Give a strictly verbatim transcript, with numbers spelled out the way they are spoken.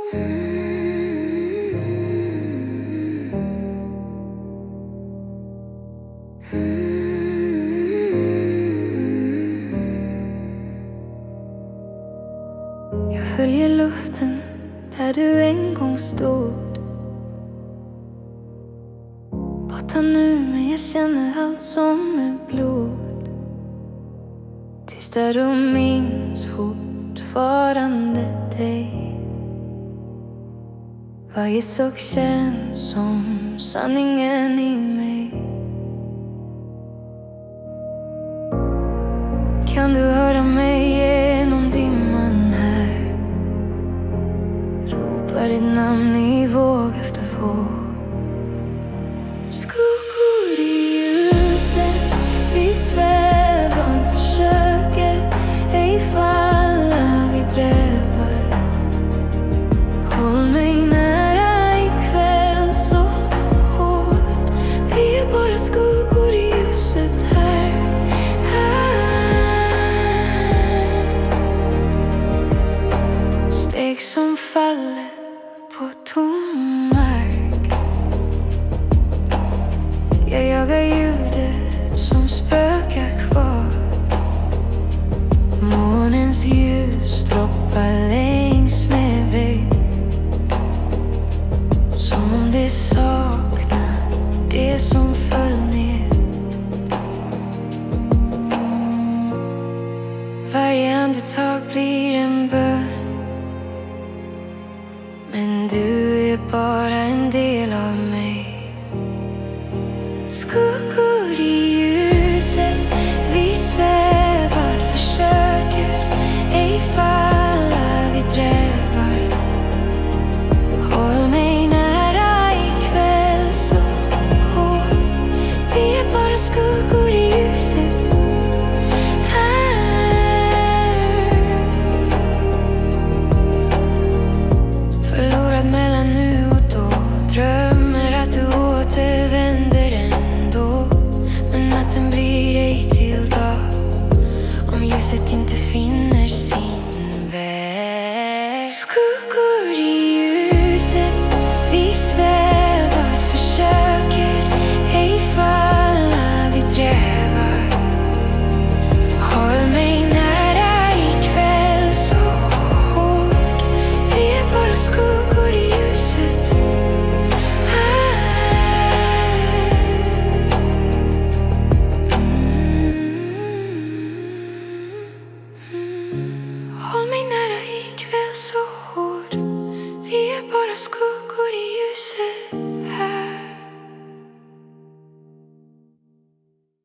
Jag följer luften där du en gång stod. Borta nu, men jag känner allt som är blod. Tyst där du minns fortfarande dig. Varje sak känns som sanningen i mig. Kan du höra mig genom dimman här? Ropar ditt namn i våg efter våg. Skuggor i ljuset, vi svävar, försöker ej falla, vi drävar. Håll mig nära ikväll så hårt. Vi är bara skuggor i ljuset här, här. Steg som faller på tom mark. Jag jagar ljudet som spökar kvar. Månens ljus droppar längs med vägg. Som om det saknar det som föll ner. Varje andetag blir en bön. Men du är bara en del av mig. Skuggor i ljuset, vi svävar, försöker ej falla, vi drävar. Håll mig nära ikväll så hårt. Vi är bara skuggor i ljuset här. Förlorad mellan nu och då. Drömmer att du återvänder ändå. Men natten blir ej till dag om ljuset inte finner sin väg. Skuggor